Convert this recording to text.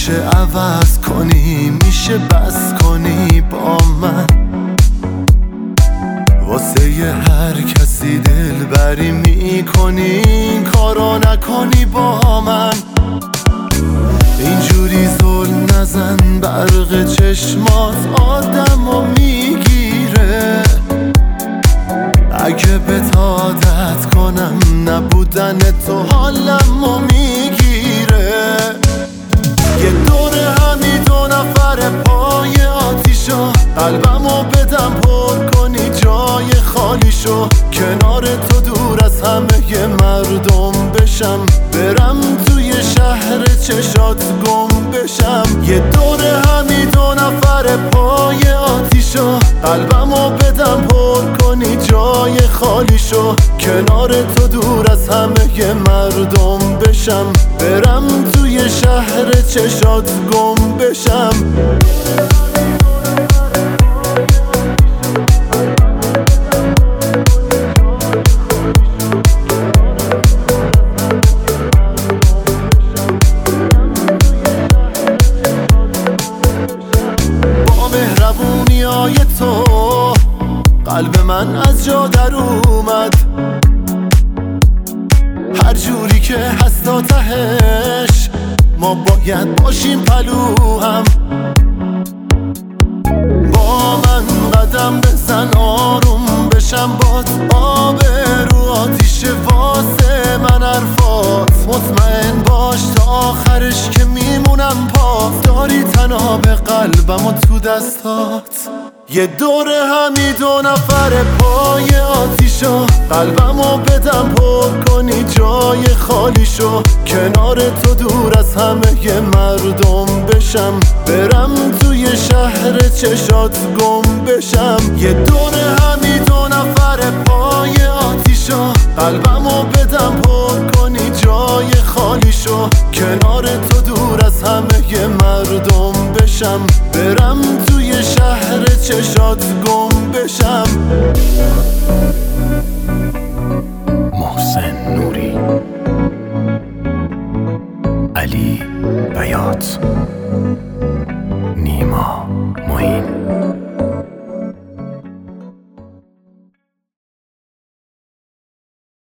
میشه عوض کنی، میشه بس کنی با من، واسه یه هر کسی دل بری میکنی، این کارو نکنی با من. اینجوری زل نزن، برق چشمات آدمو میگیره. اگه بهت عادت کنم نبودن تو حالمو میگیره. یه دور همی 2 نفر پای آتیشو، قلبمو بدم پر کنی جای خالیشو، کنار تو دور از همه مردم بشم، برم توی شهر چشات گم بشم. یه دور همی 2 نفر پای آتیشو، قلبمو بدم پر کنی جای خالیشو، کنار تو دور از همه مردم بشم، برم توی شهر چشات گم بشم. با مهربونیای تو قلب من از جا در اومد، هر جوری که هست تا تهش ما باید باشیم پلو هم. با من قدم بزن آروم بشم، باد آب رو آتیش واسه من حرفات. مطمئن باش تا آخرش که میمونم پاک، داری تنها به قلبم و تو دستات. یه دور همی 2 نفر پای آتیشو، قلبمو بدم پر کنی جای خالیشو، کنار تو دور از همه مردم بشم، برم توی شهر چشات گم بشم. یه دور همی 2 نفر پای آتیشو، قلبمو بدم پر کنی جای خالیشو، کنار تو دور از همه مردم بشم، برم توی شهر چشات گم بشم. محسن